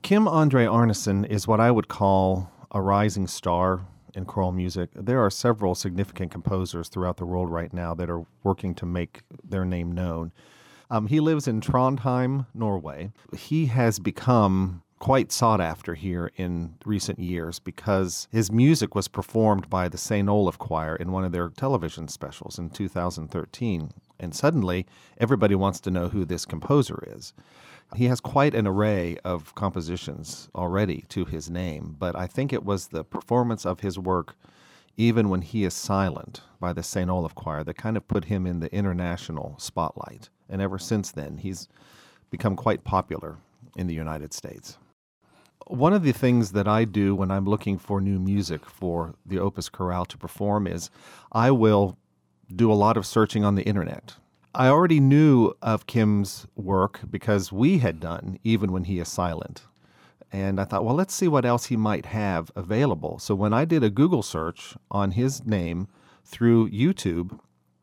Kim Andre Arneson is what I would call a rising star in choral music. There are several significant composers throughout the world right now that are working to make their name known. He lives in Trondheim, Norway. He has become quite sought after here in recent years because his music was performed by the St. Olaf Choir in one of their television specials in 2013. And suddenly, everybody wants to know who this composer is. He has quite an array of compositions already to his name, but I think it was the performance of his work, even when he is silent, by the St. Olaf Choir that kind of put him in the international spotlight. And ever since then, he's become quite popular in the United States. One of the things that I do when I'm looking for new music for the Opus Chorale to perform is I will do a lot of searching on the internet. I already knew of Kim's work because we had done Even When He Is Silent. And I thought, well, let's see what else he might have available. So when I did a Google search on his name through YouTube,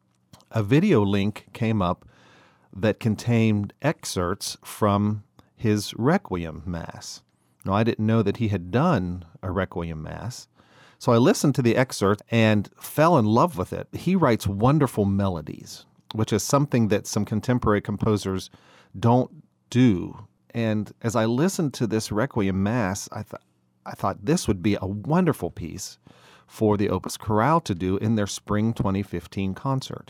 a video link came up that contained excerpts from his Requiem Mass. Now, I didn't know that he had done a Requiem Mass, so I listened to the excerpt and fell in love with it. He writes wonderful melodies, which is something that some contemporary composers don't do. And as I listened to this Requiem Mass, I thought this would be a wonderful piece for the Opus Chorale to do in their spring 2015 concert.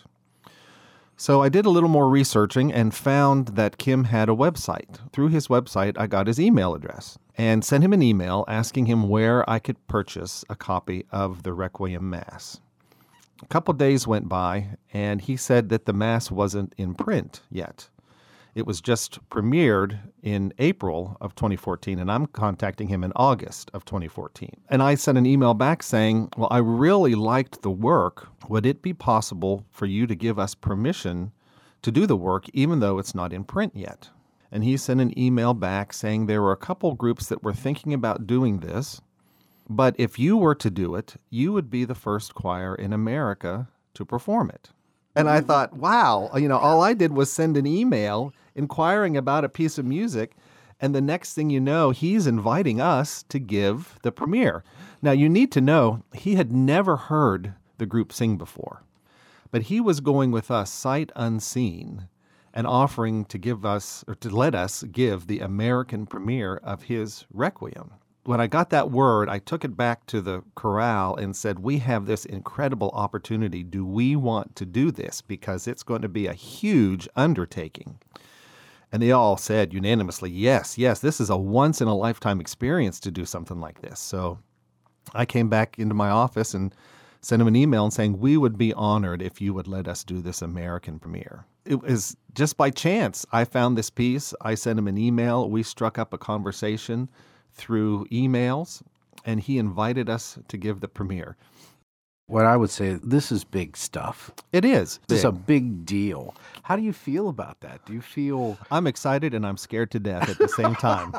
So I did a little more researching and found that Kim had a website. Through his website, I got his email address and sent him an email asking him where I could purchase a copy of the Requiem Mass. A couple days went by, and he said that the Mass wasn't in print yet. It was just premiered in April of 2014, and I'm contacting him in August of 2014. And I sent an email back saying, well, I really liked the work. Would it be possible for you to give us permission to do the work even though it's not in print yet? And he sent an email back saying there were a couple groups that were thinking about doing this, but if you were to do it, you would be the first choir in America to perform it. And I thought, wow, all I did was send an email inquiring about a piece of music, and the next thing you know, he's inviting us to give the premiere. Now, you need to know, he had never heard the group sing before, but he was going with us sight unseen and offering to give us, or to let us give the American premiere of his Requiem. When I got that word, I took it back to the chorale and said, we have this incredible opportunity. Do we want to do this? Because it's going to be a huge undertaking. And they all said unanimously, yes, this is a once-in-a-lifetime experience to do something like this. So I came back into my office and sent him an email and saying, we would be honored if you would let us do this American premiere. It was just by chance. I found this piece. I sent him an email. We struck up a conversation through emails, and he invited us to give the premiere. What I would say, this is big stuff. It is. This is a big deal. How do you feel about that? Do you feel... I'm excited and I'm scared to death at the same time.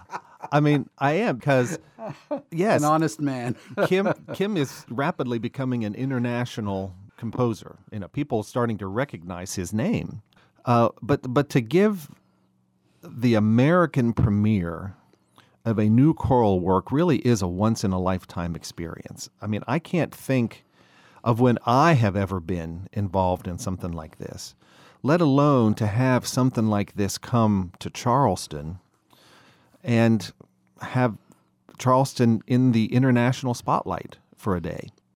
I mean, I am, because, yes. An honest man. Kim is rapidly becoming an international composer. People are starting to recognize his name. But to give the American premiere of a new choral work really is a once-in-a-lifetime experience. I mean, I can't think of when I have ever been involved in something like this, let alone to have something like this come to Charleston and have Charleston in the international spotlight for a day.